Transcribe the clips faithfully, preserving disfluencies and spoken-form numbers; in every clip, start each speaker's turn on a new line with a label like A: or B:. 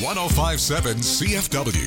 A: one oh five point seven C F W.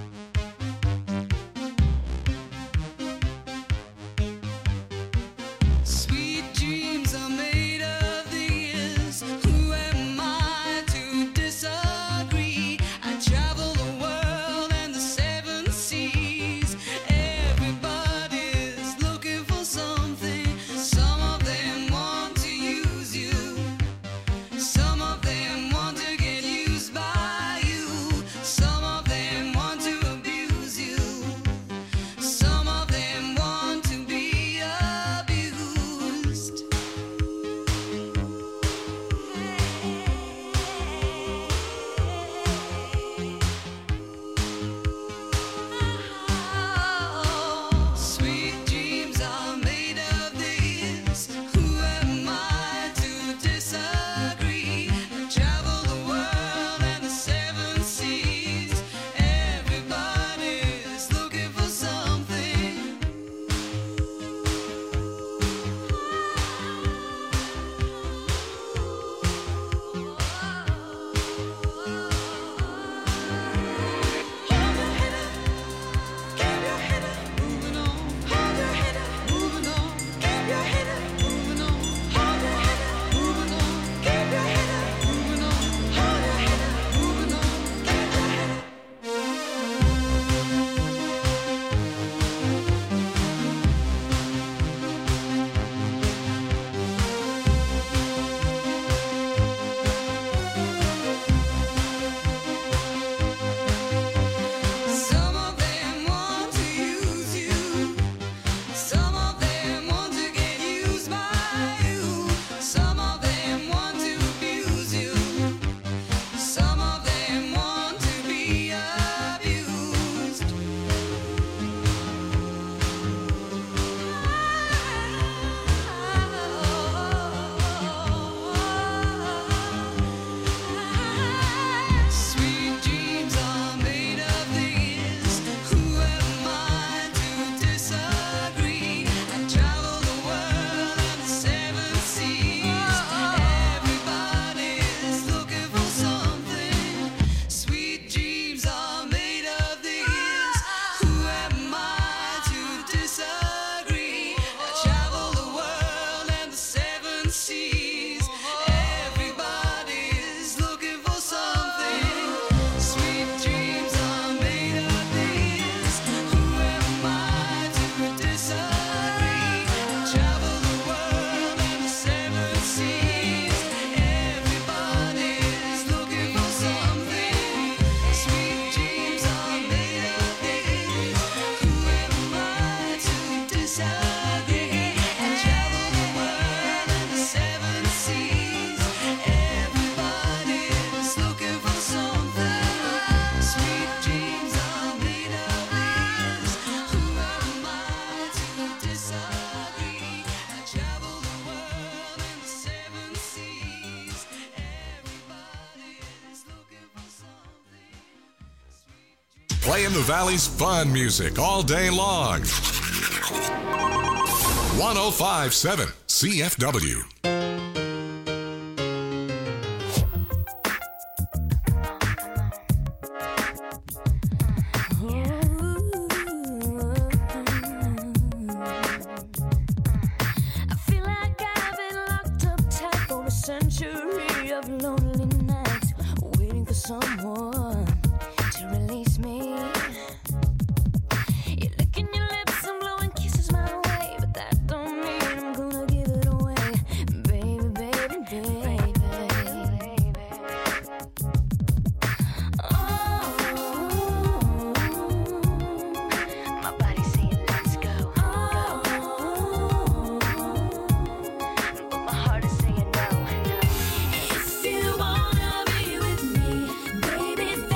A: Playing the Valley's fun music all day long. one oh five point seven C F W.
B: If you wanna be with me, baby.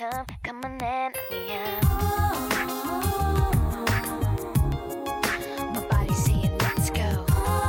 B: come, come on and let me out. My body's saying let's go,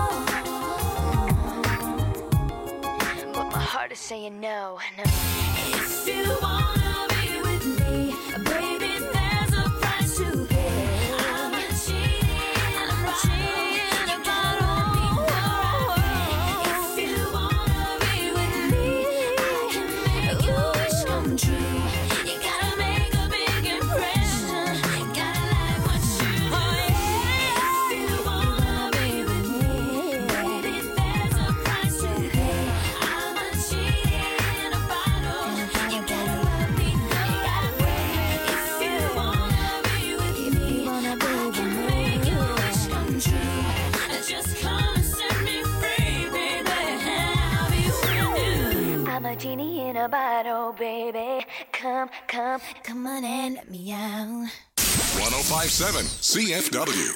B: but my heart is saying no, no.
C: If you wanna be with me, baby, there's a price to pay. I'm not cheating, I'm not cheating, you gotta let me know. If you wanna be with me, I can make your wish come true. You gotta make a big impression, gotta like what you do. If you wanna be with me, baby, there's a price to pay. I'm not cheating about no, you gotta let me know. If you wanna be with me, I can make your wish come true. Just come and set me free, baby. I'll be with you.
B: I'm a genie in a bottle, baby. Come, come, come on and let me out.
A: one oh five point seven C F W.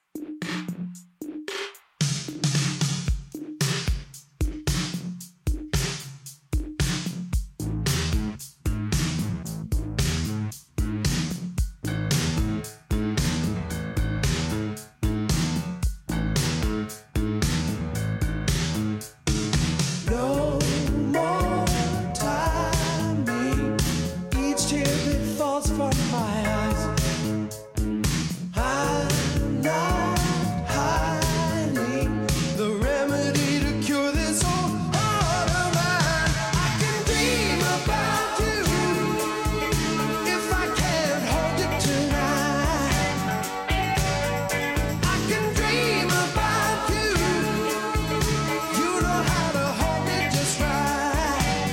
D: No more timing. Each tear that falls from my eyes. I'm not hiding the remedy to cure this whole heart of mine. I can dream about you if I can't hold you tonight. I can dream about you. You know how to hold me just right.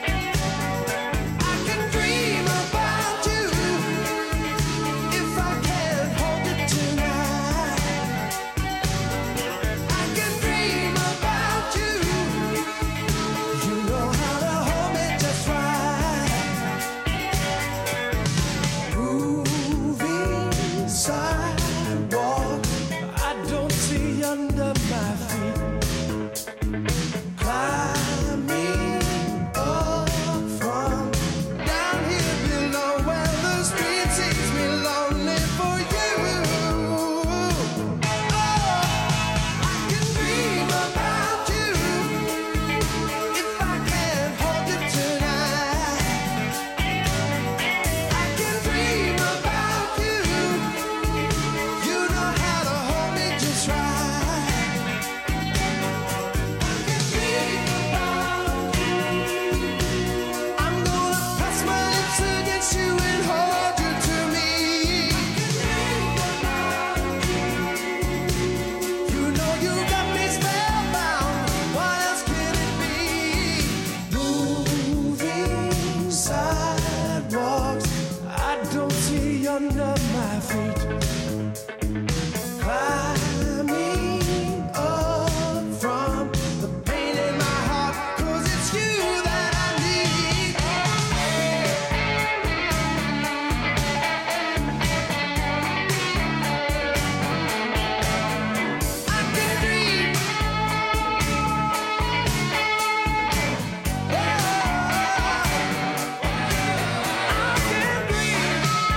D: I can dream about you if I can't hold it tonight. I can dream about you. You know how to hold me just right. Moving sidewalk, I don't see under my feet. Climbing up from down here below where the street sees me lonely for you. Oh, I can dream about you if I can't hold you tonight. I can dream about you. You know how to hold me just right. I'm gonna press my lips against you and hold you to me. You know you got me spellbound. What else can it be? Moving sidewalks, I don't see under my feet. Climbing up from the pain in my heart, 'cause it's you that I need. I can dream. Oh, I can dream.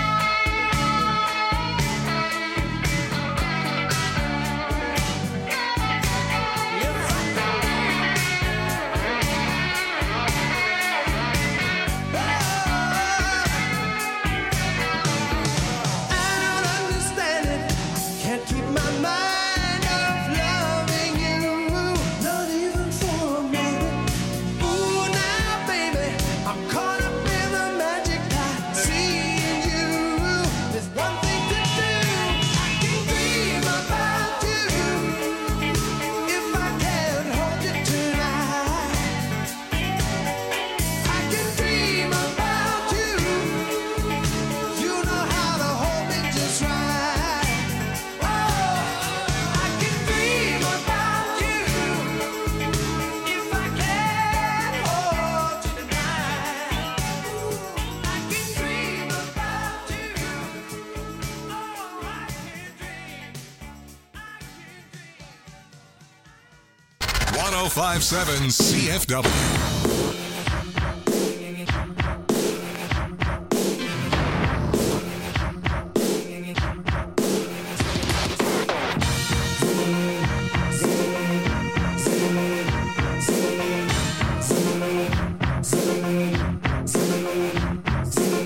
A: one oh five point seven C F W.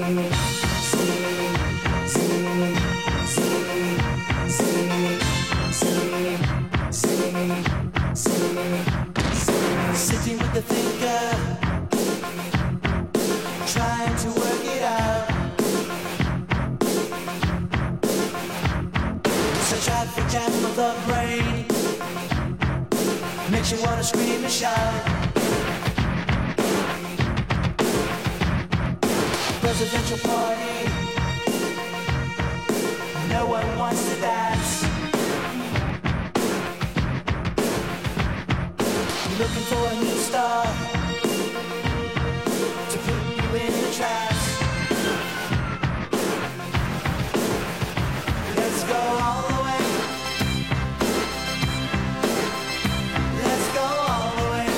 D: Sitting with the thinker, trying to work it out. Such a jam of the brain makes you wanna scream and shout. Presidential party, no one wants to dance. Looking for a new star to put you in the trance. Let's go all the way. Let's go all the way.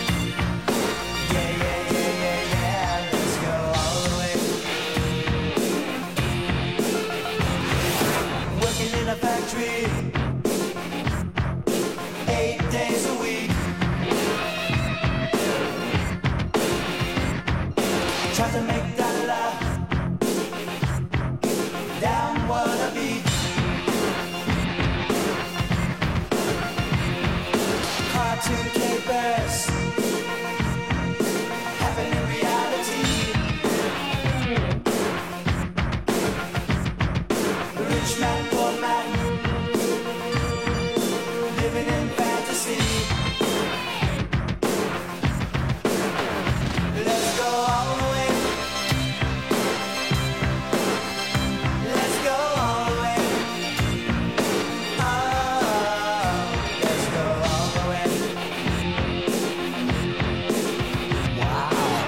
D: Yeah, yeah, yeah, yeah, yeah. Let's go all the way. Working in a factory, eight days a week. Try to make that laugh down what a beat. Cartoon capers happen in reality. Rich man, poor man, living in fantasy. Let's go all the way. Let's go all the way. Oh, let's go all the way. Wow.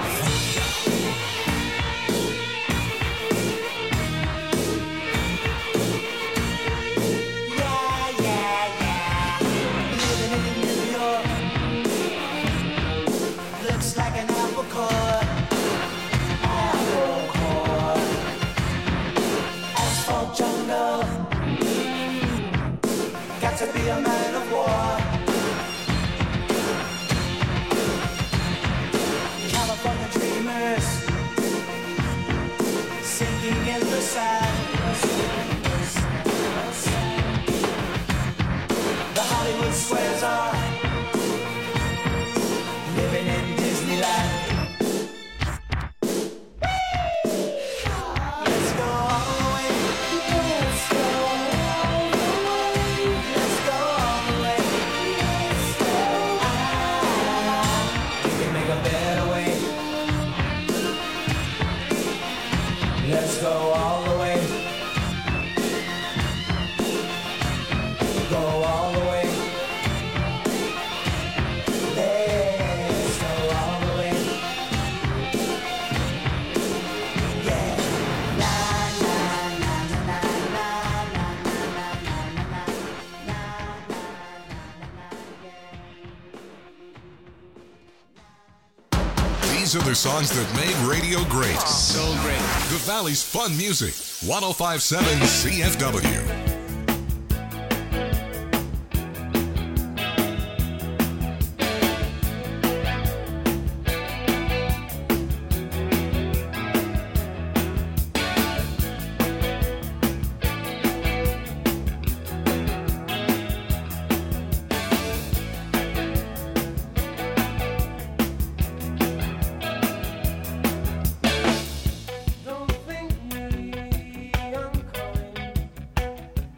D: Yeah, yeah, yeah. Living in New York looks like an apple core. Apple core. Asphalt jungle. Got to be a man of war. California dreamers sinking in the sand. The Hollywood squares are living in Disneyland. Let's go all the way. Let's go all the way. Let's go all the way. Ah, we can make a better way. Let's go all the way. Go all the way. Let's go all the way. Yeah. La la la la la la la la la.
A: These are the songs that made radio great.
E: So great.
A: The Valley's fun music. one oh five point seven C F W.
D: Don't think me, I'm coming.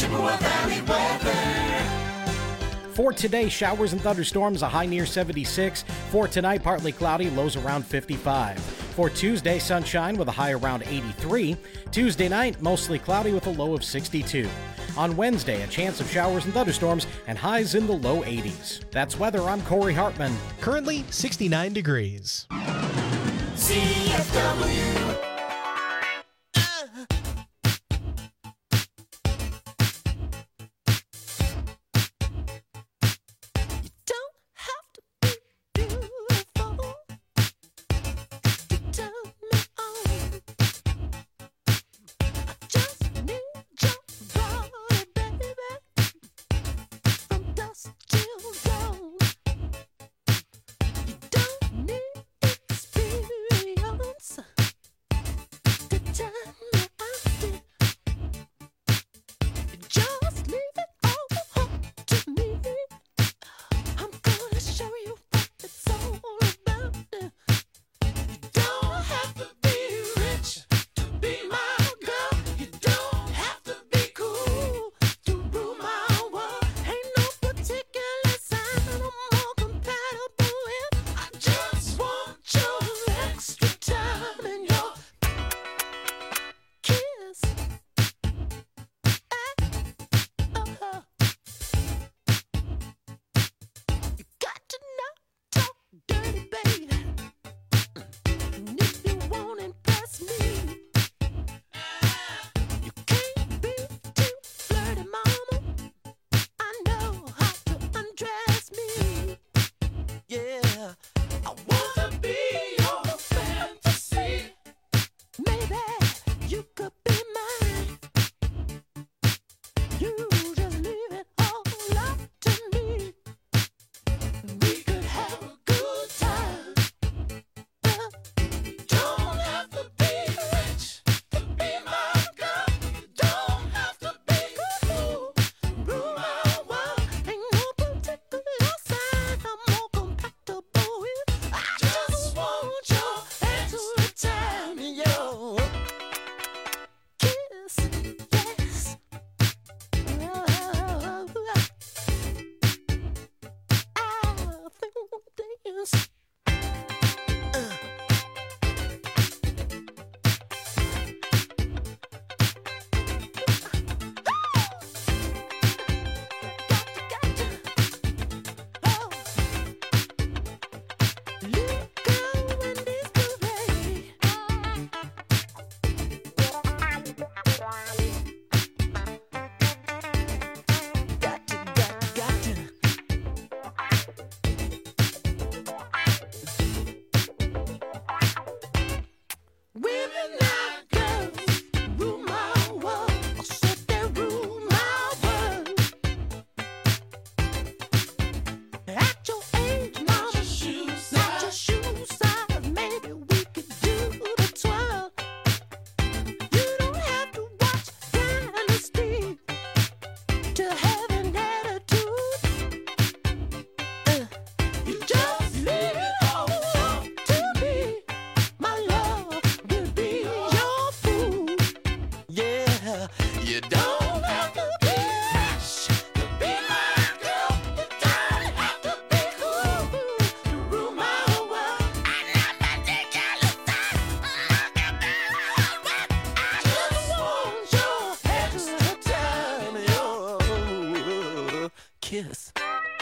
D: Chippewa Valley weather.
E: For today, showers and thunderstorms, a high near seventy-six. For tonight, partly cloudy, lows around fifty-five. For Tuesday, sunshine with a high around eighty-three. Tuesday night, mostly cloudy with a low of sixty-two. On Wednesday, a chance of showers and thunderstorms and highs in the low eighties. That's weather. I'm Corey Hartman.
F: Currently sixty-nine degrees.
D: C F W.
G: Kiss.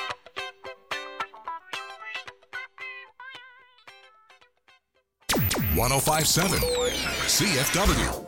A: one oh five point seven C F W.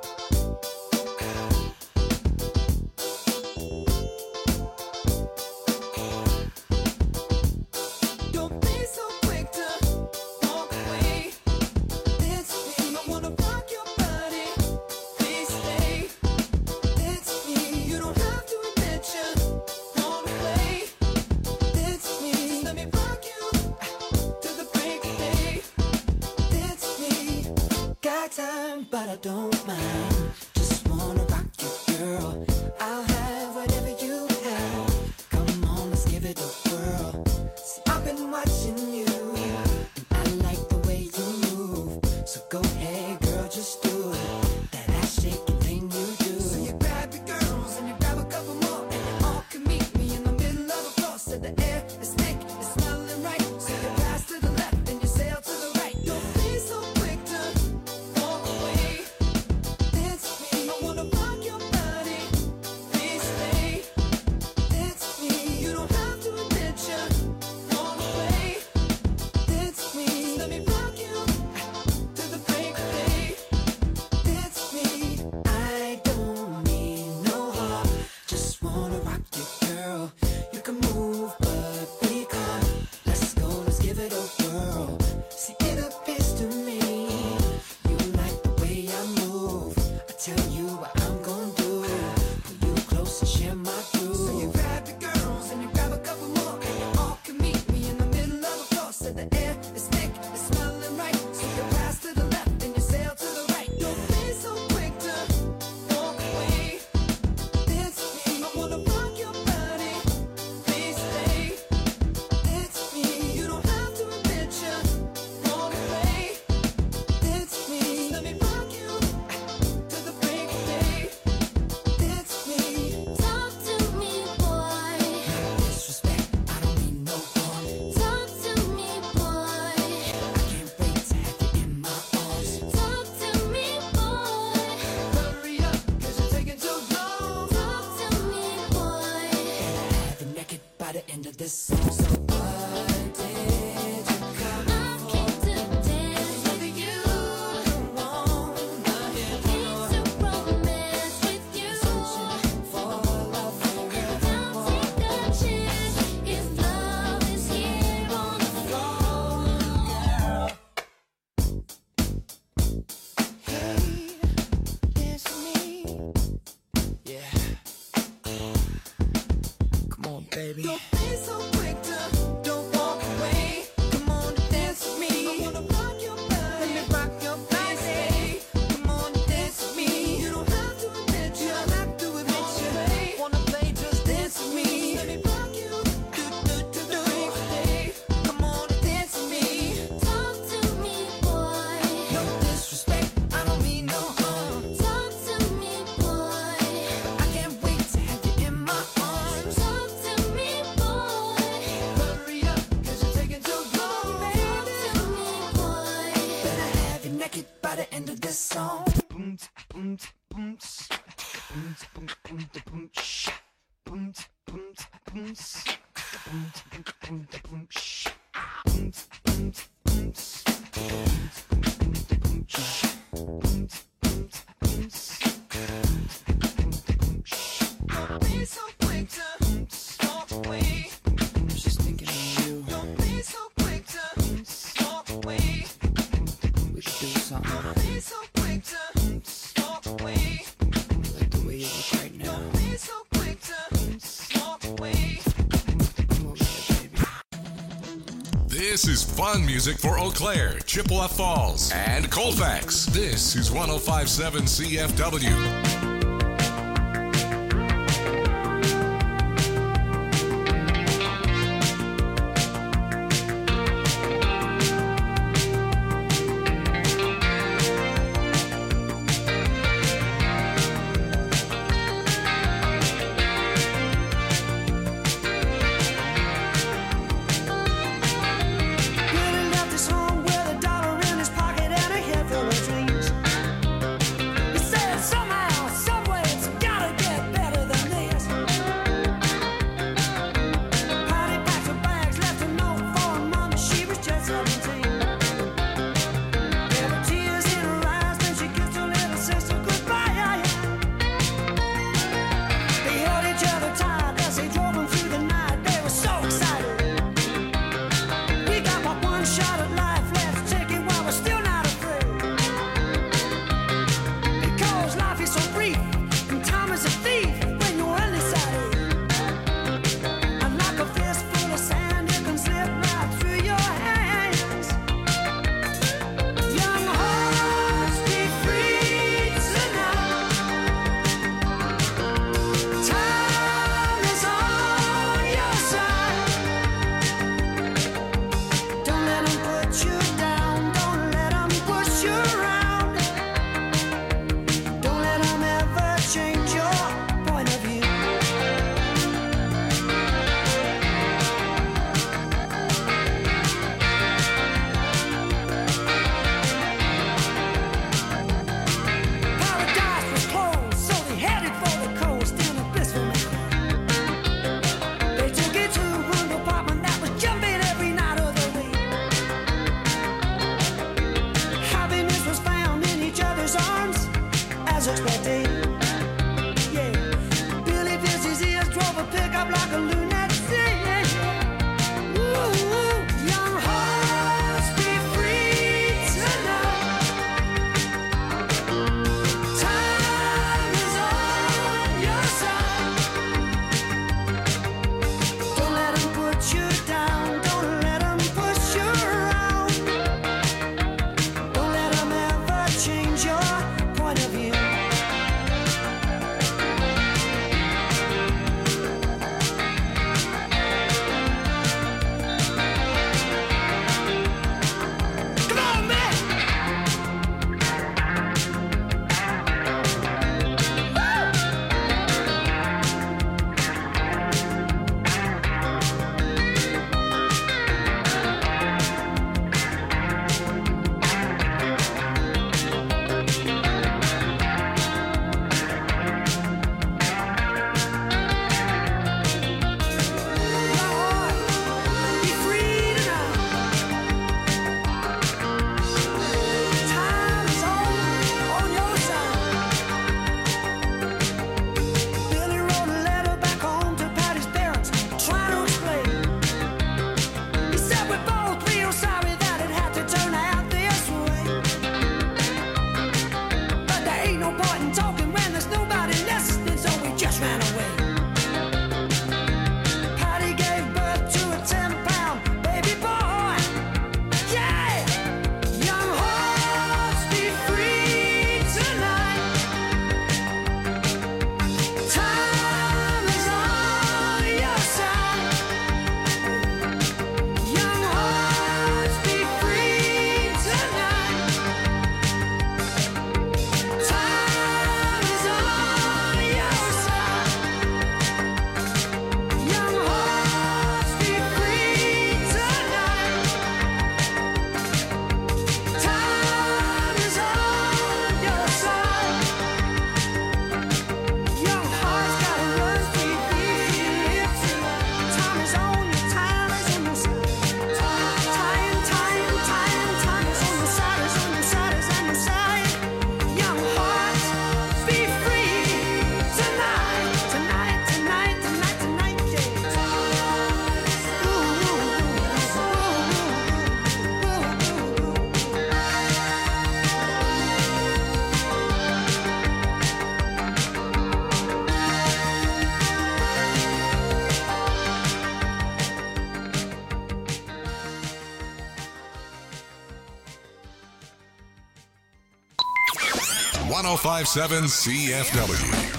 D: Don't be so quick to walk away. It's me. I wanna rock your body. Please stay. It's me. You don't have to admit you're gone away. It's me. Just let me rock you to the break of day. It's me. Got time, but I don't mind. Just wanna rock you, girl. I'll have whatever you have. Come on, let's give it a whirl. See, I've been watching you, and I like the way you move. So go ahead, girl, just do it. That ass shaking thing you do. So you grab your girls and you grab a couple. to this song. Don't be so quick to walk away. Just thinking of you. Don't be so quick to walk away. We should do something. Don't be so quick to walk away. I like the way you look right now. Don't be so quick to walk away. Come over here, baby.
A: This is fun music for Eau Claire, Chippewa Falls, and Colfax. This is one oh five point seven C F W.
D: Really left his home with a dollar in his pocket and a head full of dreams. He said somehow, some
A: one oh five point seven C F W.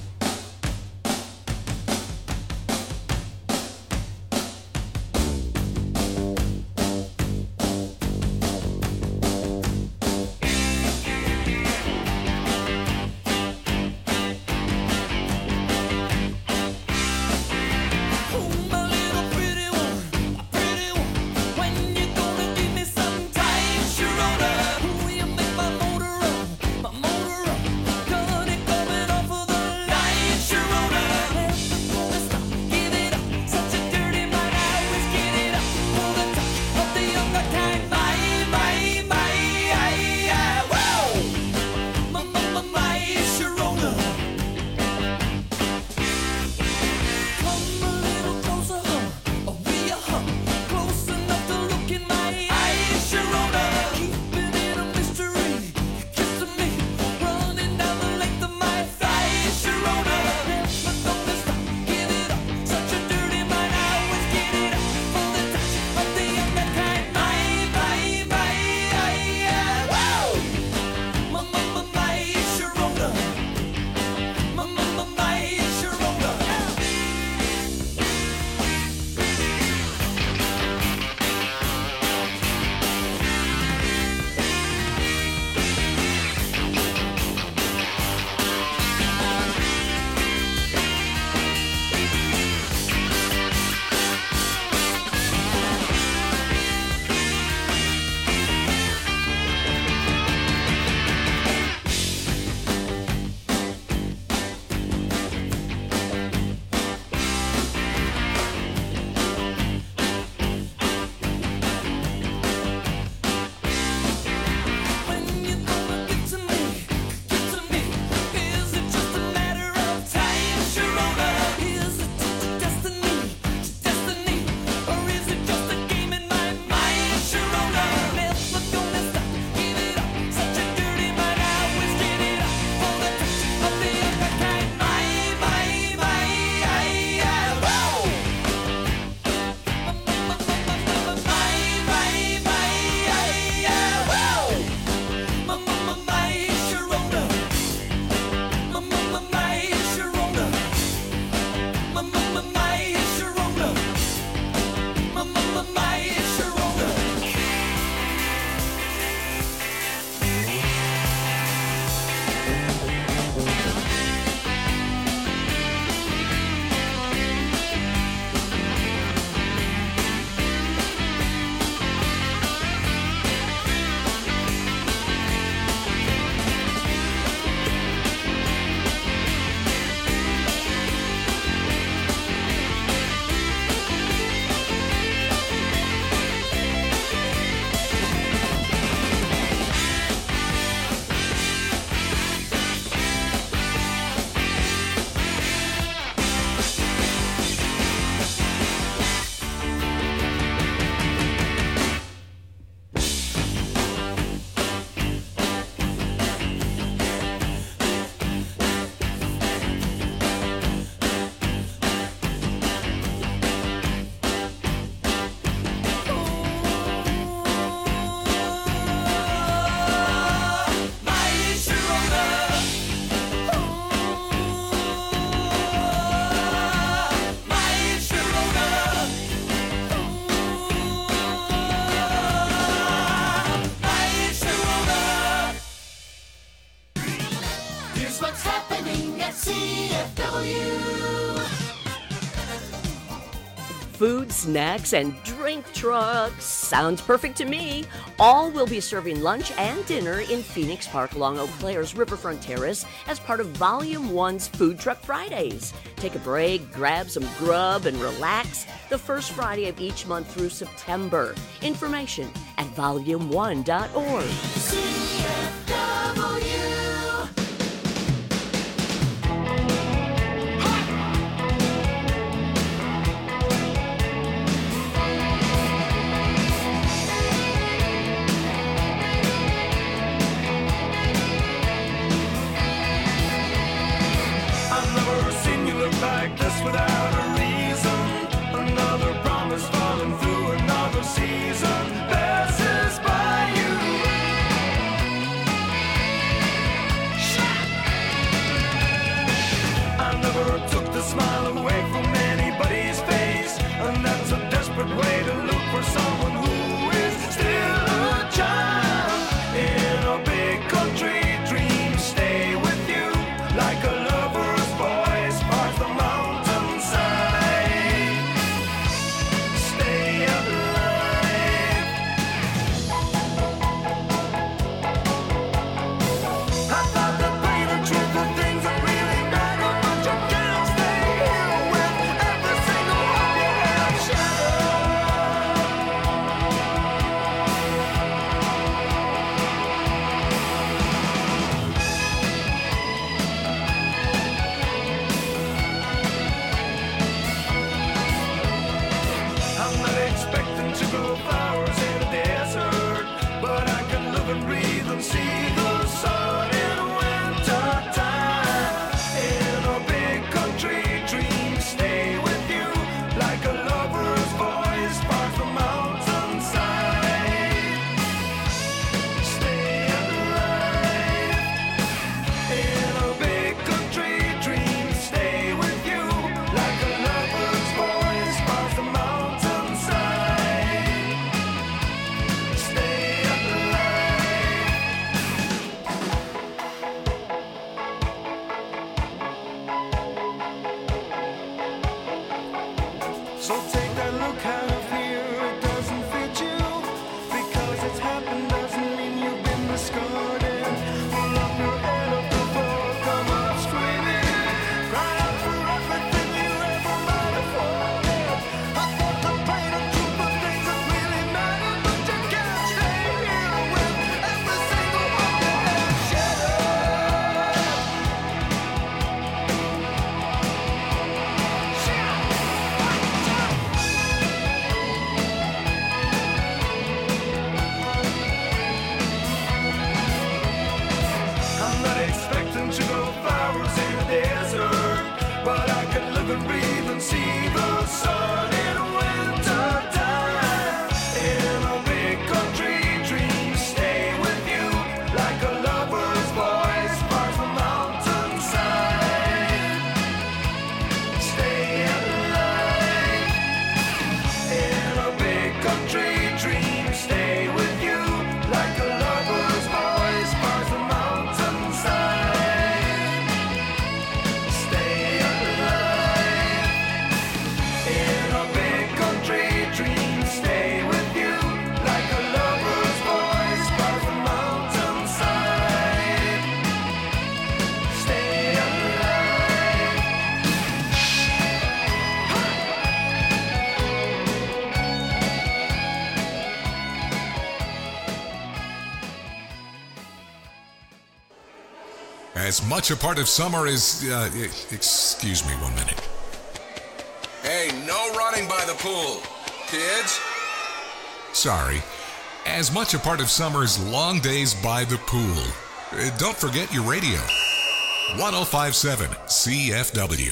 G: Food, snacks, and drink trucks. Sounds perfect to me. All will be serving lunch and dinner in Phoenix Park along Eau Claire's Riverfront Terrace as part of Volume one's Food Truck Fridays. Take a break, grab some grub, and relax the first Friday of each month through September. Information at volume one dot org.
C: C F W.
D: Like this without a reason, another promise falling through another season passes by you.
A: As much a part of summer as... Uh, excuse me one minute. Hey, no running by the pool. Kids? Sorry. As much a part of summer's long days by the pool. Uh, don't forget your radio. one oh five point seven C F W.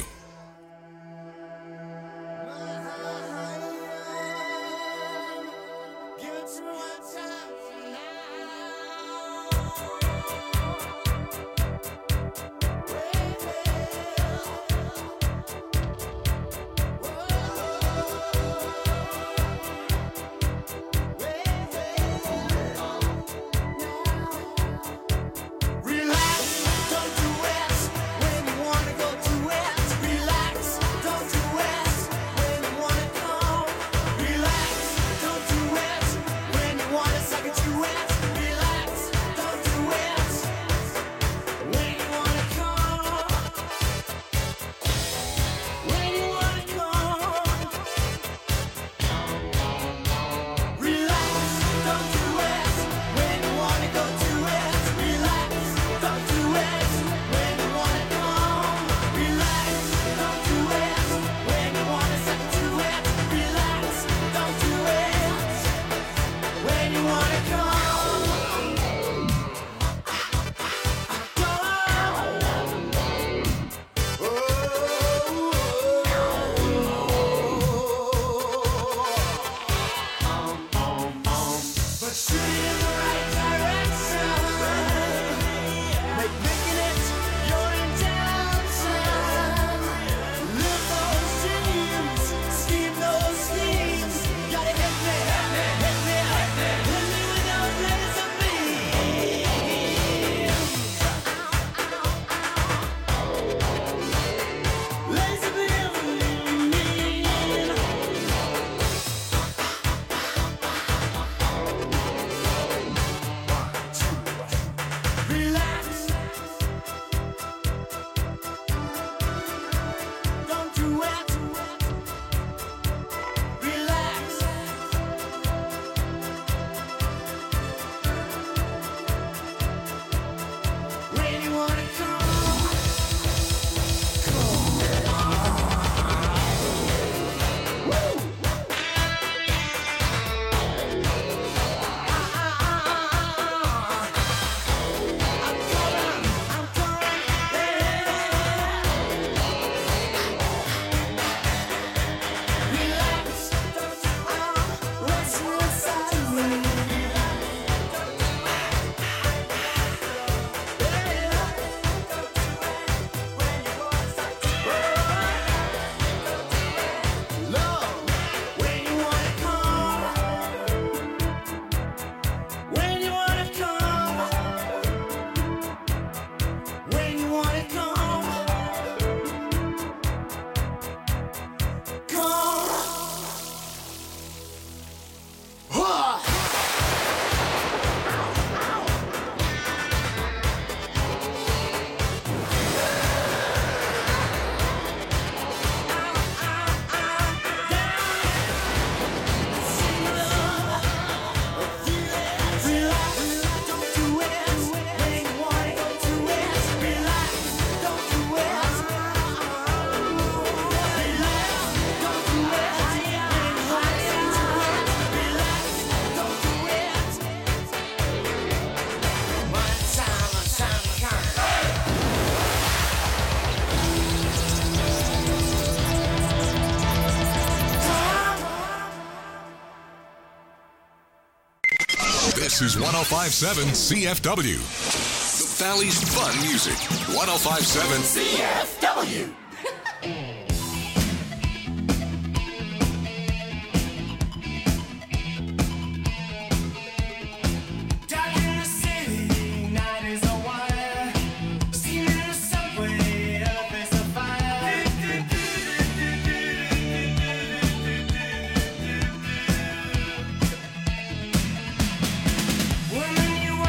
A: This is one oh five point seven C F W. The Valley's fun music. one oh five point seven C F W.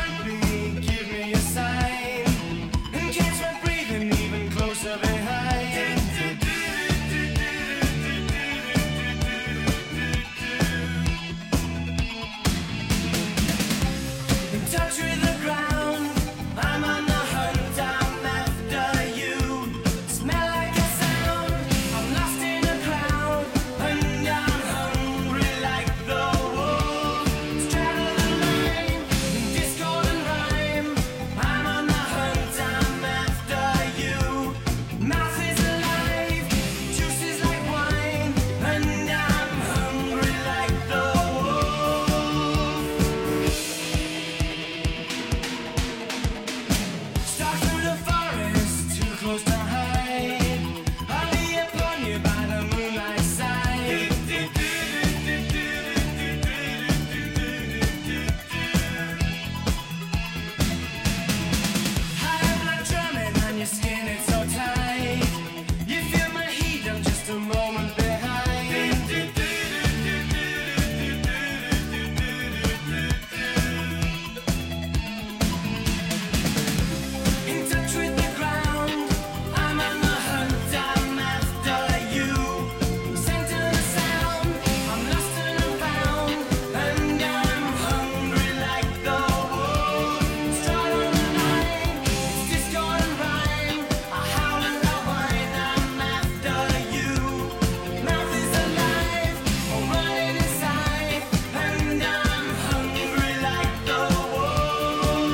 D: Breathing even closer behind. Stalk through the forest, too close to hide. I'll be upon you by the moonlight side. High blood drumming on your skin, it's so tight. You feel my heat, I'm just a moment behind. In touch with the ground, I'm on the hunt, I'm after you. Center the sound, I'm lost and I'm found, and I'm hungry like the wolf. Stride on the line, it's discord and rhyme. I howl and I whine, I'm after you. Mouth is alive, I'm running inside, and I'm hungry like the wolf.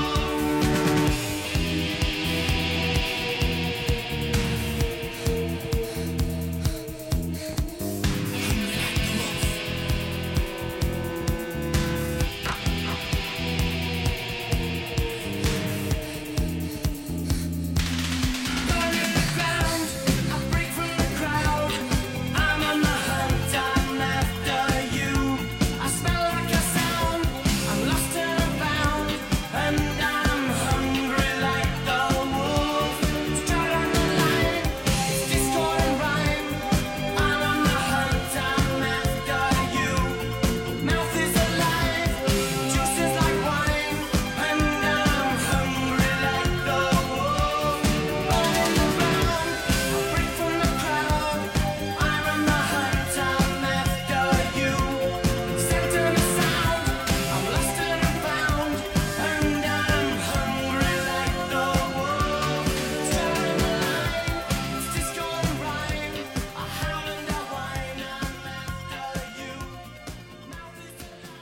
D: Burning the ground, I break from the crowd. I'm on the hunt, I'm after you. I smell like a sound, I'm lost and I'm found, and I'm hungry like the wolf. Stride on the line, it's discord and rhyme. I'm on the hunt, I'm after you. Mouth is alive, juice is like wine, and I'm hungry like the wolf. Burning the ground, I break from the crowd. I'm on the hunt, I'm after you. Center the sound, I'm lost and I'm found, and I'm hungry like the wolf. Stride on the line, it's discord and rhyme. I howl and I whine, I'm after you. Mouth is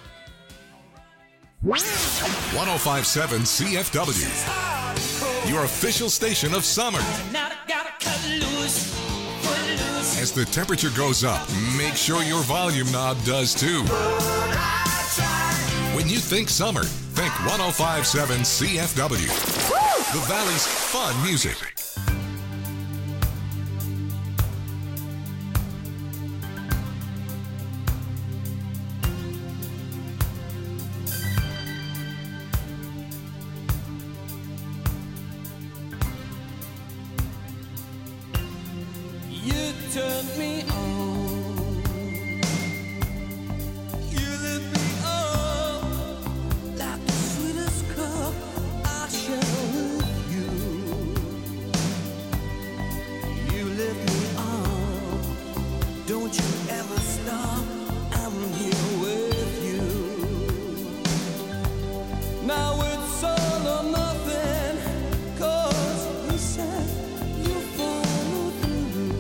A: one oh five point seven C F W, your official station of summer.
D: Now I gotta cut loose, put loose.
A: As the temperature goes up, make sure your volume knob does too. When you think summer, think one oh five point seven C F W, the Valley's fun music.
D: You turned me on. You lit me up like the sweetest cup I share with you. You lit me up. Don't you ever stop. I'm here with you. Now it's all or nothing, 'cause you said you follow through.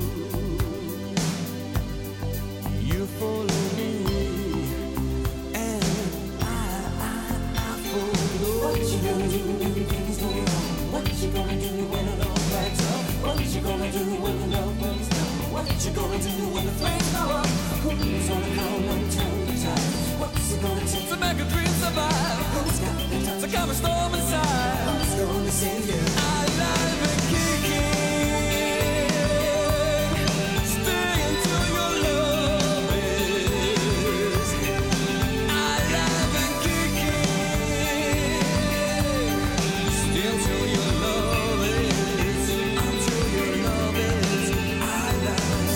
D: You follow me, and I, I, I follow. What you gonna do when things go wrong? What you gonna do when it all backs up? What you gonna do when the love burns down? What you gonna do when the flames go up? Who's gonna come and turn the tide? What's it gonna take to make a dream survive? Who's got the time to calm a storm inside? Who's gonna save you? Alive and kicking. Stay until your love is alive and kicking. Stay until your love is, until your love is alive.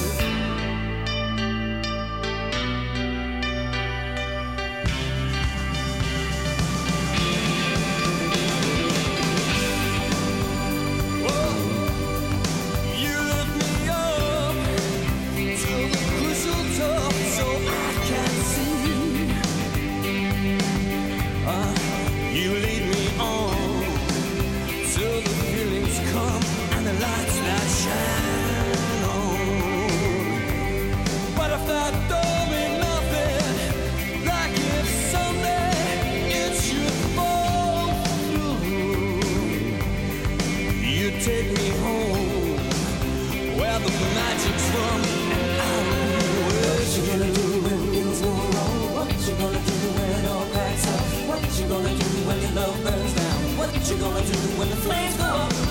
D: You lift me up to the crystal top so I can see. Uh, you lead me on till the feelings come and the lights that shine on. But if that don't mean nothing, like if someday it should fall through, you take me home where the magic's from, and I'm with you. What you gonna do when things go wrong? What you gonna do when it all cracks up? What you gonna do when your love burns down? What you gonna do when the flames go up?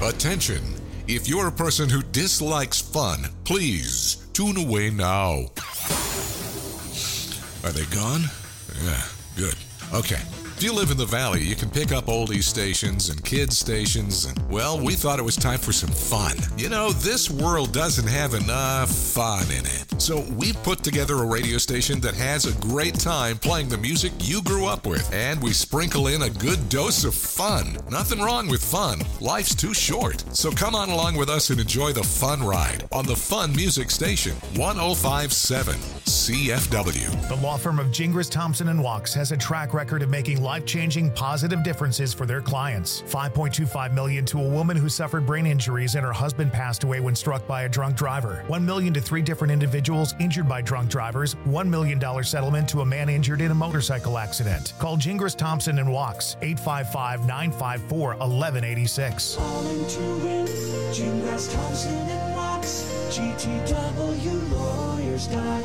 A: Attention! If you're a person who dislikes fun, please tune away now. Are they gone? Yeah, good. Okay. If you live in the Valley, you can pick up oldie stations and kids stations, and, well, we thought it was time for some fun. You know, this world doesn't have enough fun in it. So we put together a radio station that has a great time playing the music you grew up with, and we sprinkle in a good dose of fun. Nothing wrong with fun. Life's too short. So come on along with us and enjoy the fun ride on the Fun Music Station, one oh five point seven C F W.
H: The law firm of Gingras, Thompson and Wachs has a track record of making life-changing positive differences for their clients. five point two five million dollars to a woman who suffered brain injuries and her husband passed away when struck by a drunk driver. one million dollars to three different individuals injured by drunk drivers. one million dollars settlement to a man injured in a motorcycle accident. Call Gingras, Thompson and Wachs, eight five five, nine five four, one one eight six.
D: Calling to win, Gingras, Thompson and Wachs, G T W lawyers dot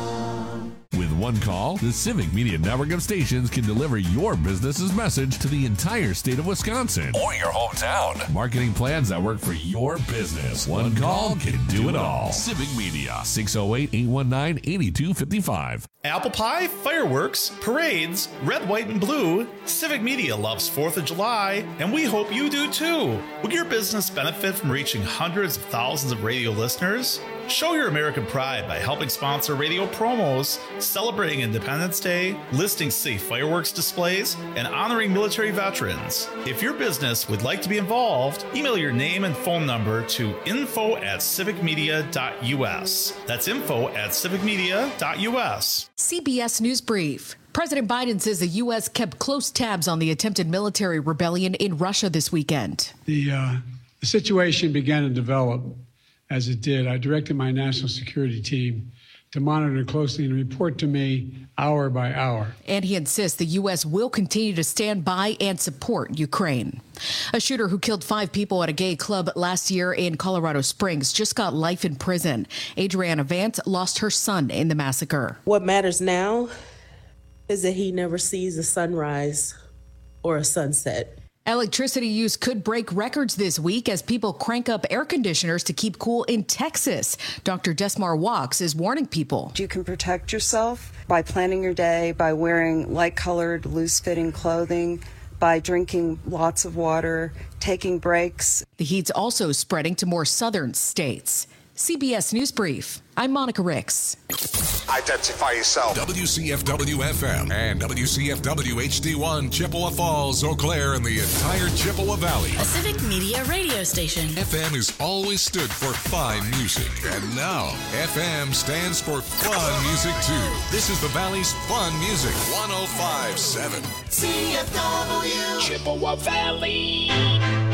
D: com.
I: With one call, the Civic Media Network of stations can deliver your business's message to the entire state of Wisconsin or your hometown. Marketing plans that work for your business. One call can do it all. Civic Media, six oh eight, eight one nine, eight two five five.
J: Apple pie, fireworks, parades, red, white, and blue. Civic Media loves fourth of July, and we hope you do too. Will your business benefit from reaching hundreds of thousands of radio listeners? Show your American pride by helping sponsor radio promos, celebrating Independence Day, listing safe fireworks displays, and honoring military veterans. If your business would like to be involved, email your name and phone number to info at civic media dot u s. That's info at civic media dot u s.
K: C B S News Brief. President Biden says the U S kept close tabs on the attempted military rebellion in Russia this weekend.
L: The, uh, the situation began to develop as it did. I directed my national security team to monitor closely and report to me hour by hour.
K: And he insists the U S will continue to stand by and support Ukraine. A shooter who killed five people at a gay club last year in Colorado Springs just got life in prison. Adriana Vance lost her son in the massacre.
M: What matters now is that he never sees a sunrise or a sunset.
K: Electricity use could break records this week as people crank up air conditioners to keep cool in Texas. Doctor Desmar Wachs is warning people.
N: You can protect yourself by planning your day, by wearing light-colored, loose-fitting clothing, by drinking lots of water, taking breaks.
K: The heat's also spreading to more southern states. C B S News Brief. I'm Monica Ricks.
A: Identify yourself. W C F W F M and W C F W H D one, Chippewa Falls, Eau Claire, and the entire Chippewa Valley.
O: A Civic Media radio station.
A: F M has always stood for fine music, and now F M stands for fun music too. This is the Valley's fun music, one oh five point seven.
D: C F W
P: Chippewa Valley.